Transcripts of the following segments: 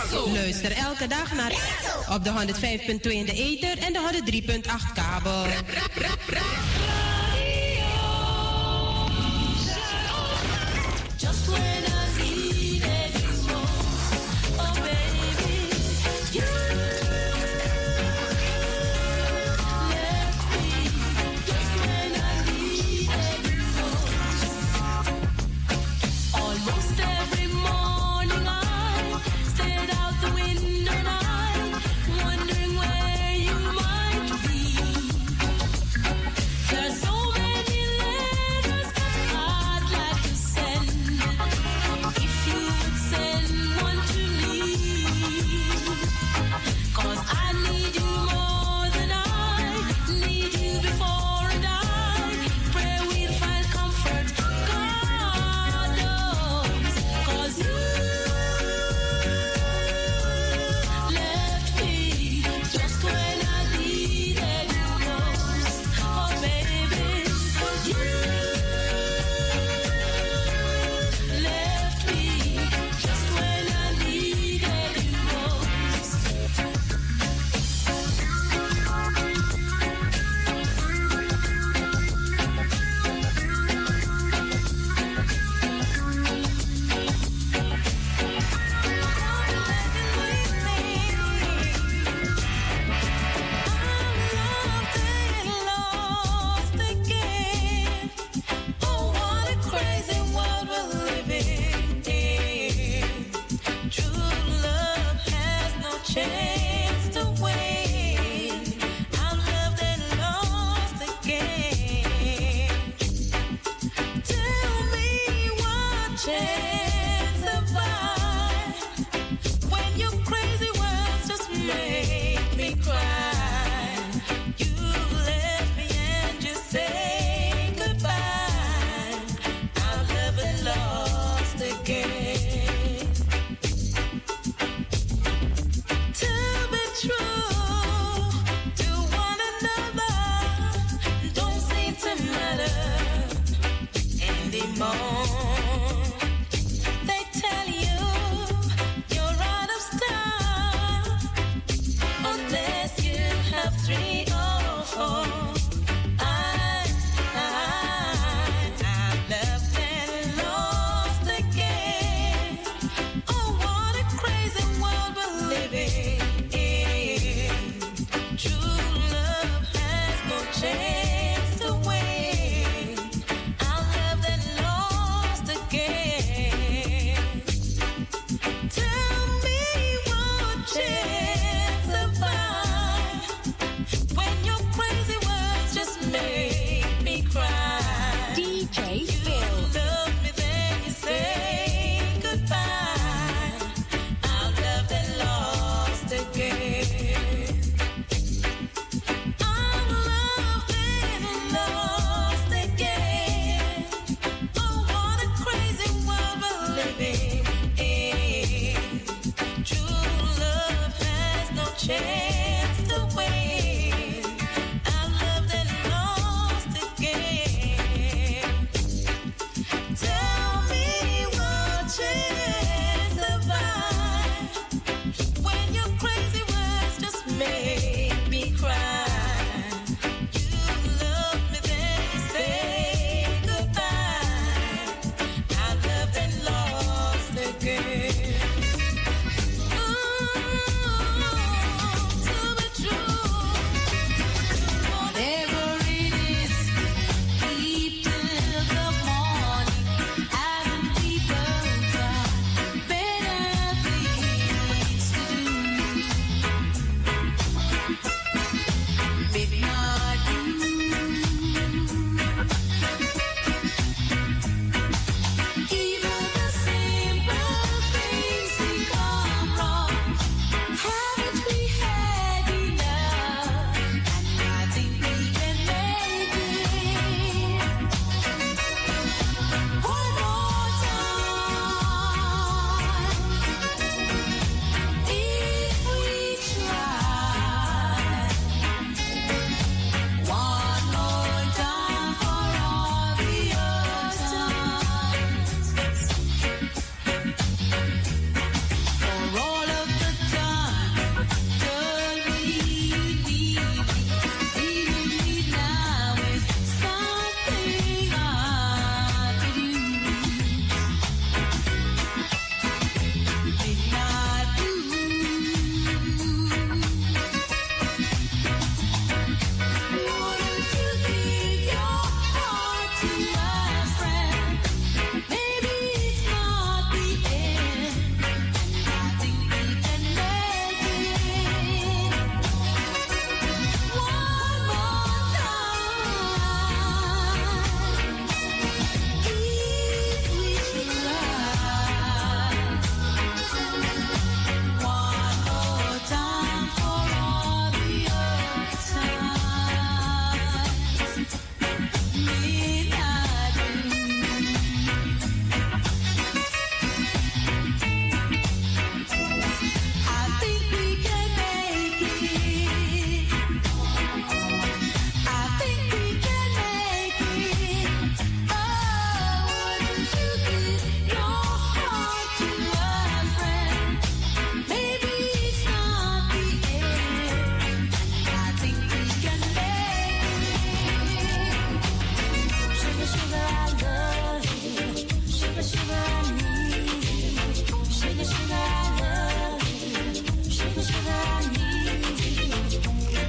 Luister elke dag naar op de 105.2 in de ether en de 103.8 kabel. Just when I needed you most, oh baby, you left me. Just when I needed you most. Almost every morning I stared out the window and I wondering where you might be. There's so many letters I'd like to send. If you would send one to me, 'cause I need you more than I need you before and I pray we'll find comfort. God knows, 'cause you left me just when I needed you most. Oh baby, you left me just when I needed you most. Lost again. Oh, what a crazy world we're living in. True love has no chance to win. I'm loved and lost again. Tell me what chance have I when your crazy words just make me cry? You left me and you say goodbye. I'm loved and lost again. To be true to one another don't seem to matter anymore. They tell you you're out of style unless you have 3 or 4. I'm left and lost again. Oh, what a crazy world we're living in. True love has no chance to win. I'm loved and lost again. Tell me what chance have I when your crazy words just make me cry? DJ Phil. You love me, then you say goodbye. I'm loved and lost again. I'm loved and lost again. Oh, what a crazy world we're living in. True love has no chance to win. I'm loved and lost again. Tell me what chance have I when your crazy words just make me cry? You love me, then you say goodbye. I'm loved and lost again. Ooh,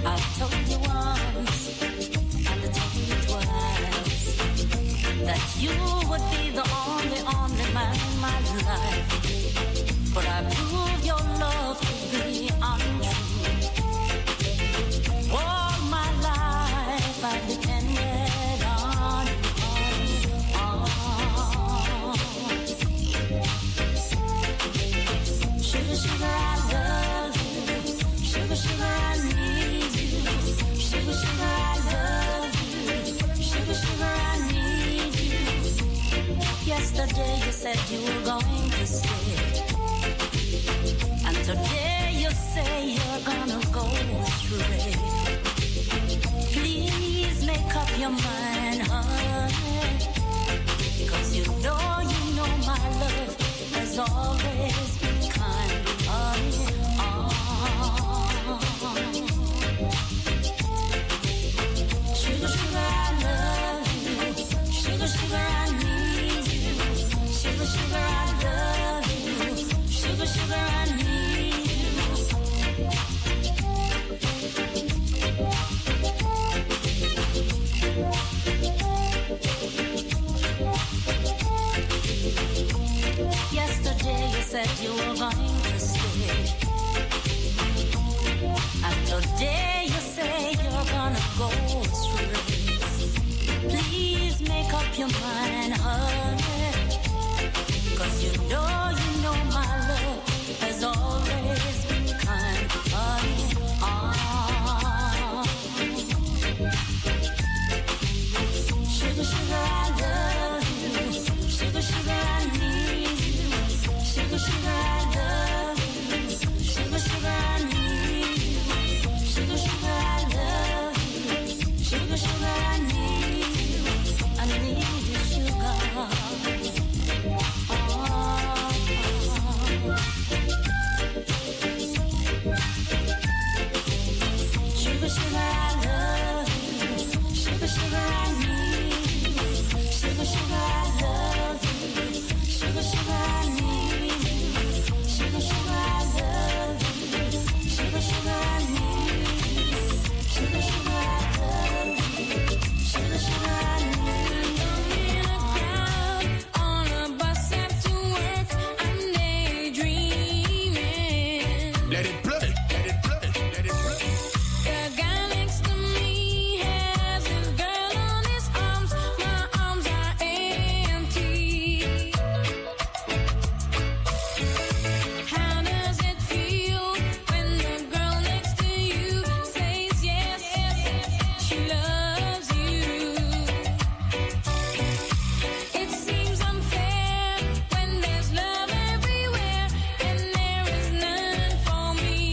For me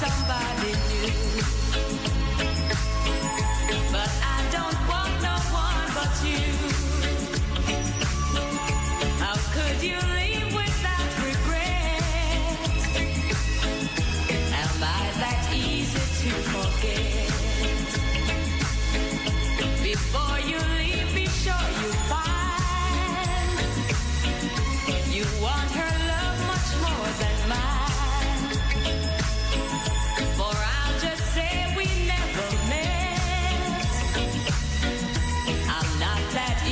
somebody new. But I don't want no one but you. How could you leave without regret? Am I that easy to forget? Before you leave, be sure you find you want her love much more than mine. For I'll just say we never met. I'm not that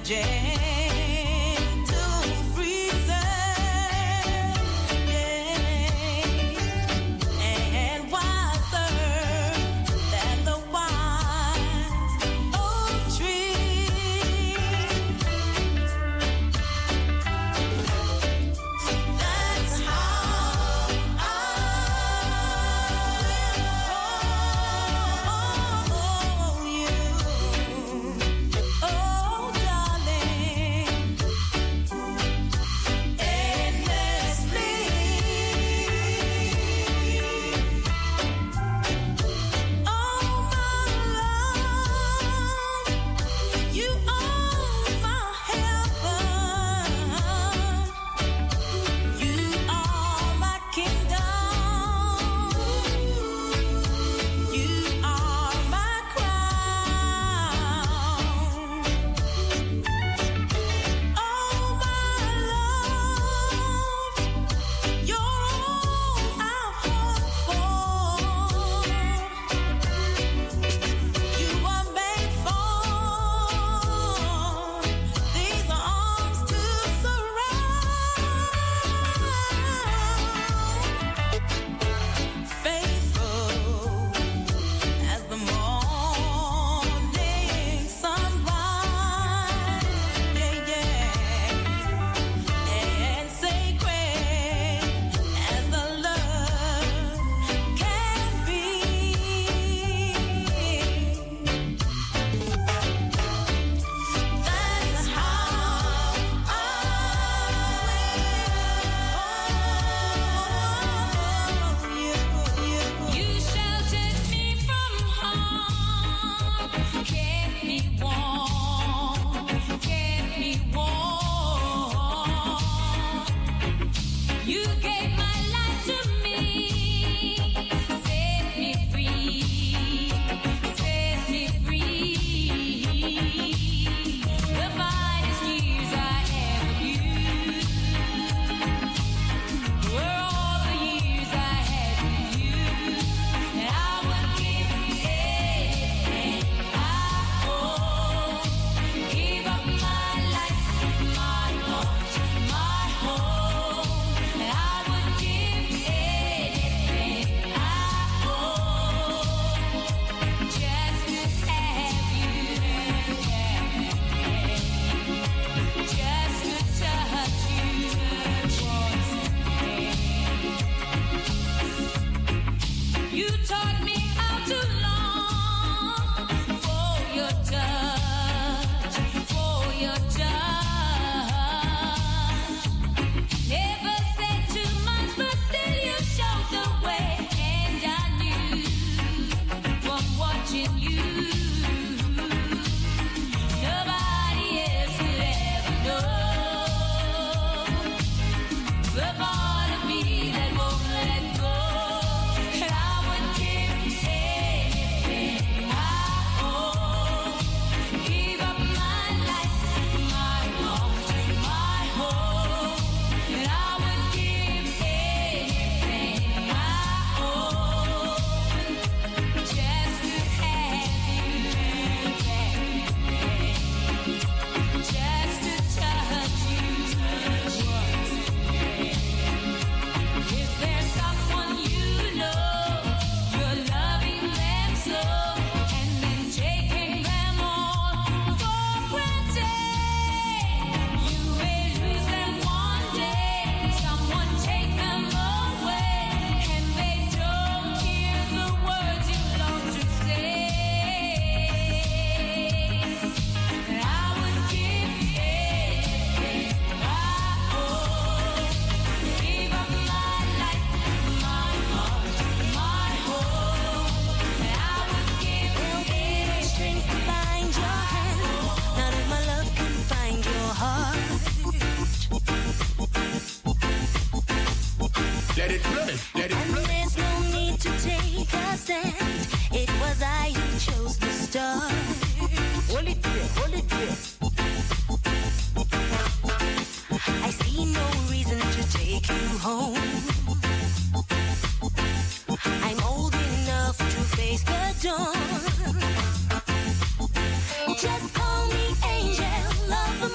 Just call me angel, love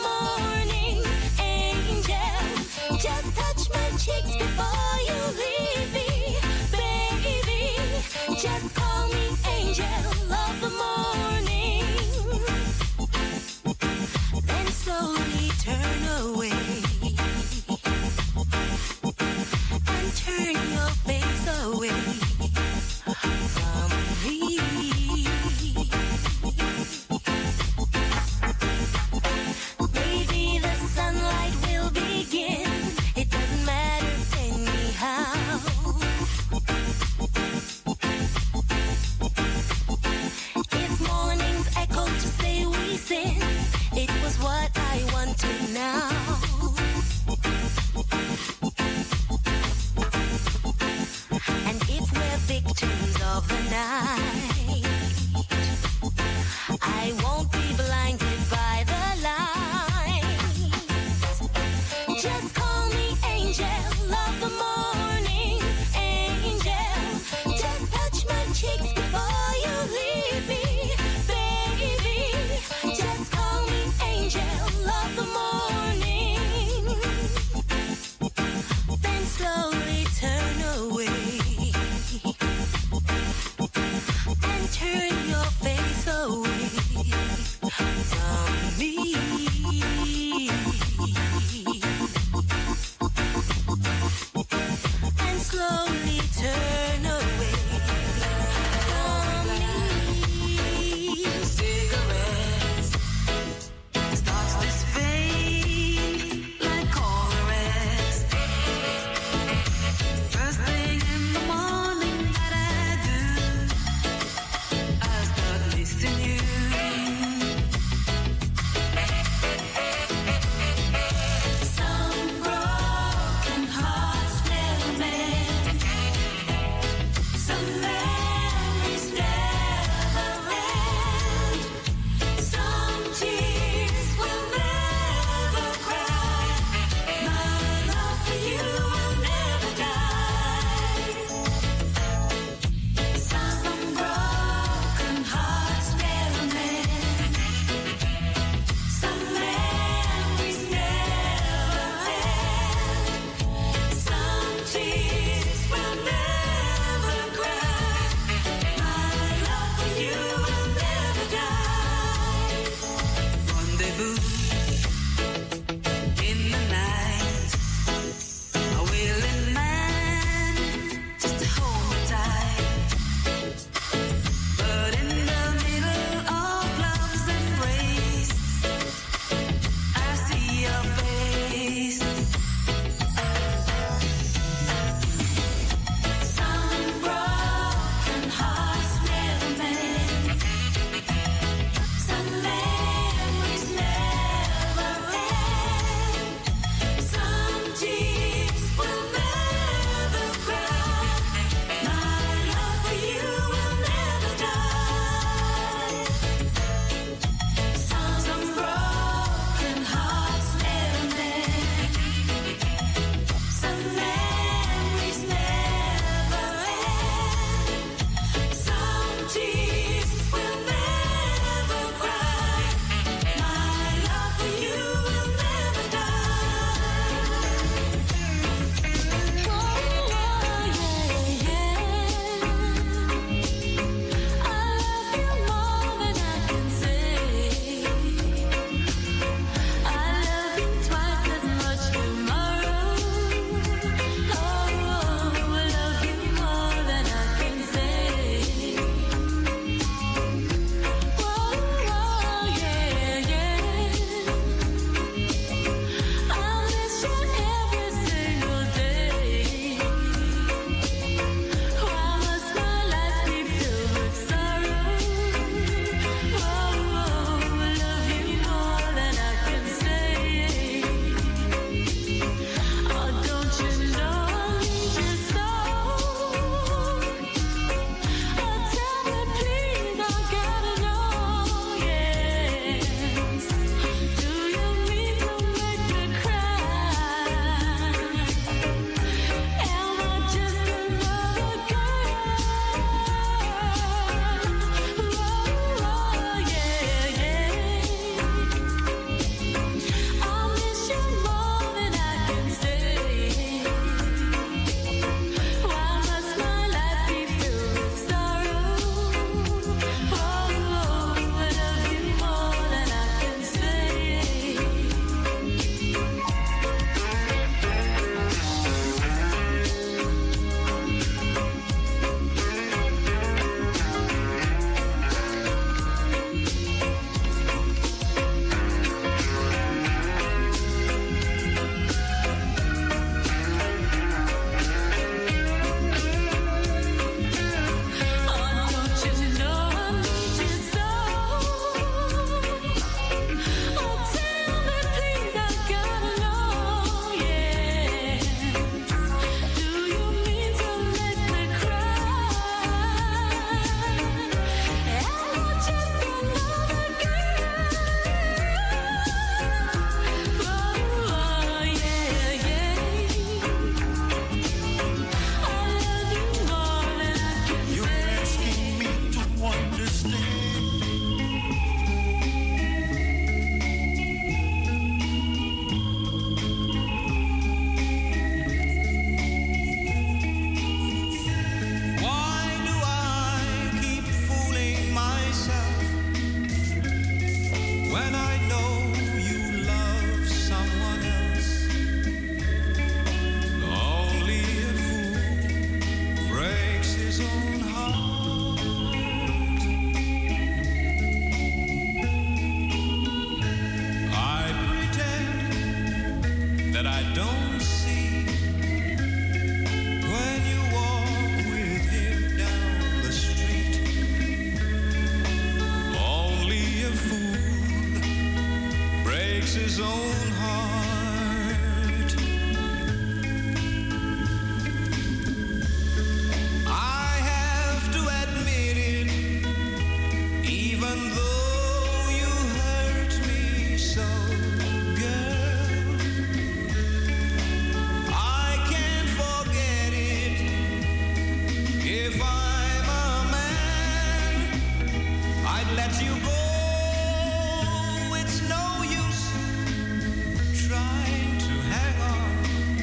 that I don't see when you walk with him down the street. Only a fool breaks his own heart. I have to admit it, even though you hurt me so, girl, I can't forget it. If I'm a man, I'd let you go. It's no use trying to hang on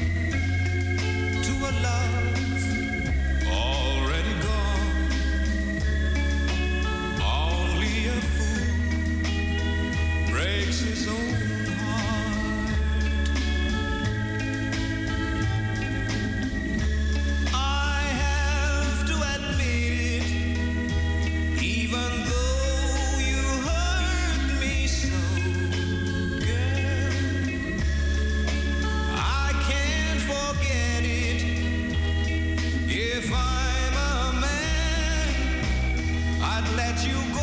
to a love already gone. Only a fool breaks his own heart. I have to admit it, even though you hurt me so, girl, I can't forget it. If I'm a man, I'd let you go.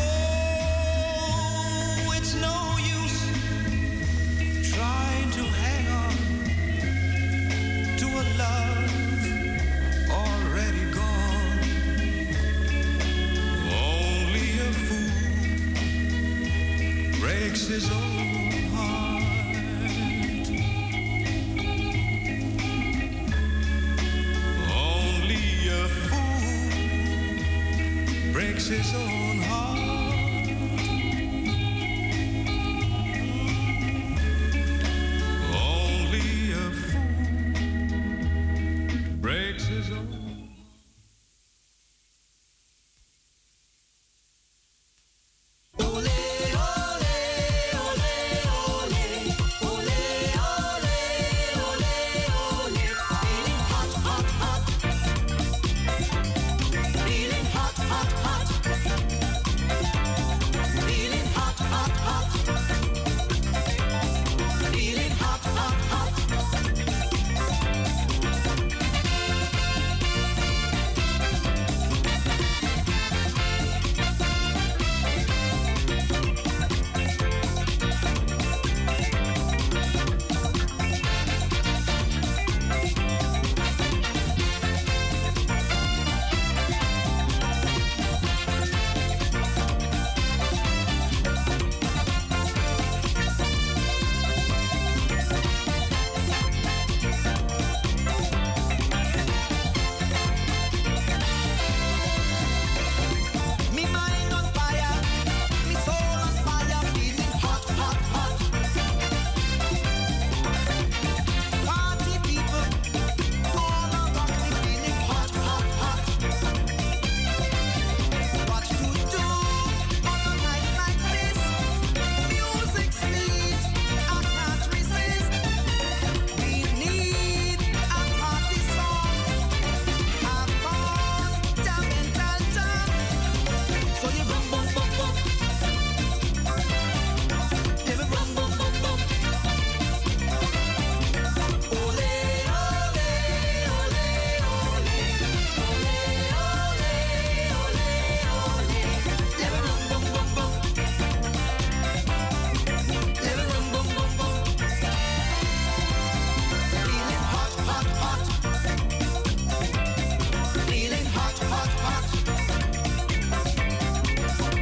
It's no use trying to hang on to a love already gone. Only a fool breaks his own heart. Only a fool breaks his own heart. Only a fool breaks his own. Me mind on fire, me soul on fire, feeling hot, hot, hot. Party people, all around me feeling hot, hot, hot. What to do on a night like this? Music sweet, I can't resist. We need a party song, have fun, jam and jam. So you rum bum bum bum, yeah we rum bum bum bum. Ole ole ole ole, ole ole ole ole, yeah we rum bum bum bum, yeah we rum bum bum bum. Feeling hot hot hot, feeling hot hot hot.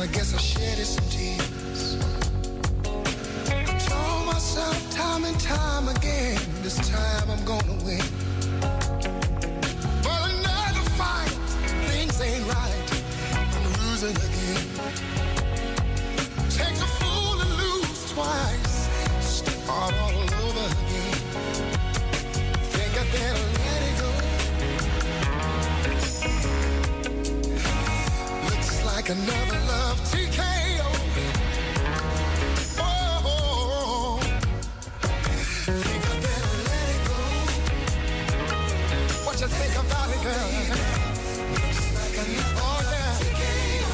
I guess I shedded some tears. I told myself time and time again, this time I'm gonna win. But another fight, things ain't right, I'm losing again. Takes a fool to lose twice, start all over again. Think I better let it go. Looks like another love TKO. Oh, think I better let it go. What you think about it, girl? Looks like another TKO.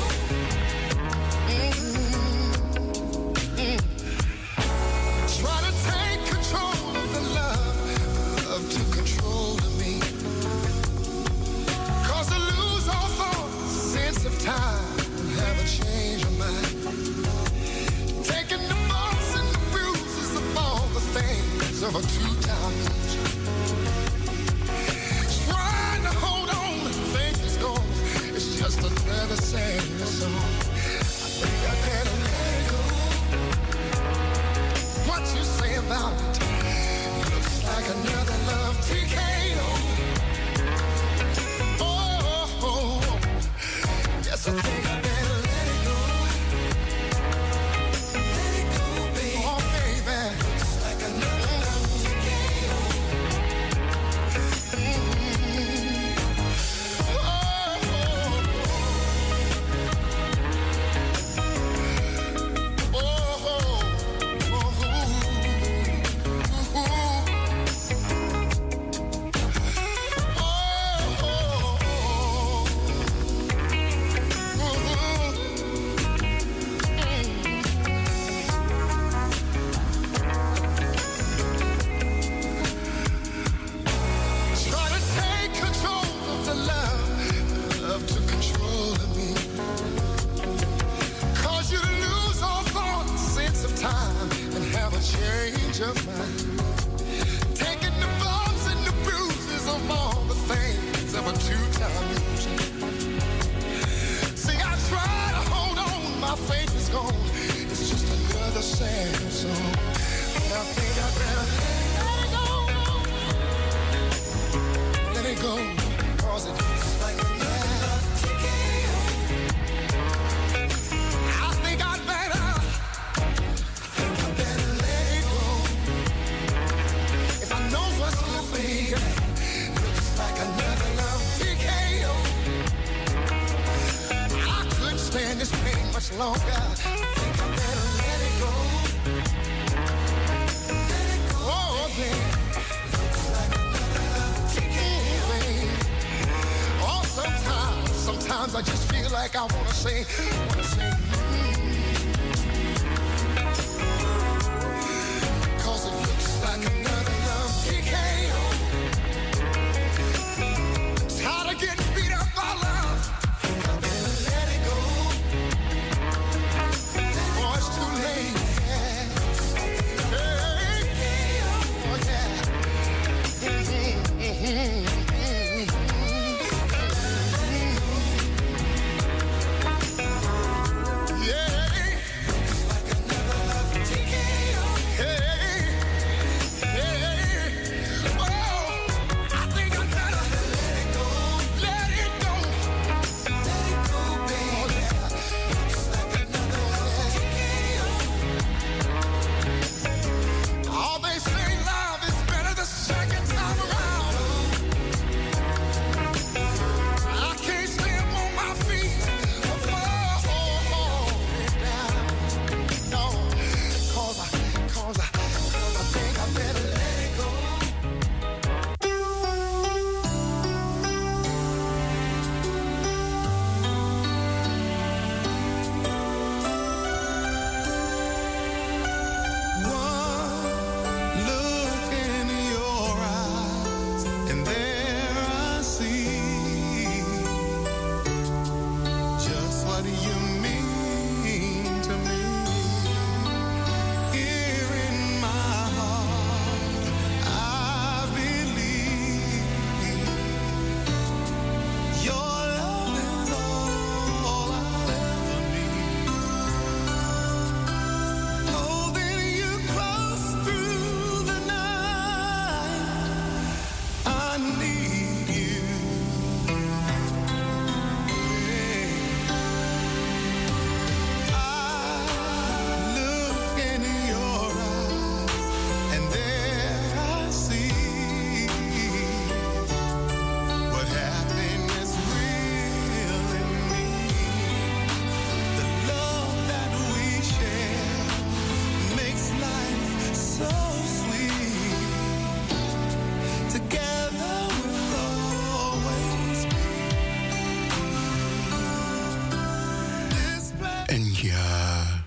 Try to take control of the love to control me. Cause I lose all thought, sense of time, have a change of mind. Taking the bumps and the bruises of all the things of a two-time loser. Trying to hold on when things gone, it's just another sad song. I think I better let it go. What you say about it? Looks like another love TKO. Oh, yes, I think I better let it go. Let it go, baby. Oh, baby. Looks like another love TKO. Try to take control of the love to control me. Cause you lose all thought, sense of time, and have a change of mind. Taking the bumps and the bruises of all the things of a two-time loser. See, I try to hold on, my faith is gone. It's just another sad song. But I think I better let it go, cause it looks like another TKO. I think I better let it go. If I know what's good for me, looks like another love TKO. I couldn't stand this pain much longer. I think I better let it go. Let it go. Oh, baby. Looks like another love TKO. Oh, sometimes I just feel like I wanna say, Cause it looks like another love TKO. Tired of getting beat up by love. Think I better let it go. Oh, it's too late. Hey. Oh, yeah. Ja,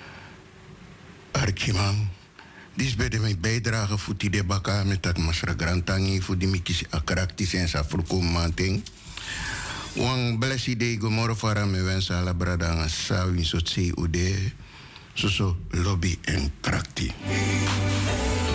Arkiman. Dit is bij de bijdrage voor die debaka met dat masra grantangi voor die mikis akraktis en sa voorkomen. Wang blessi de gomoro fara me wensa la brada nga sawin so tse ude so lobby en krakti.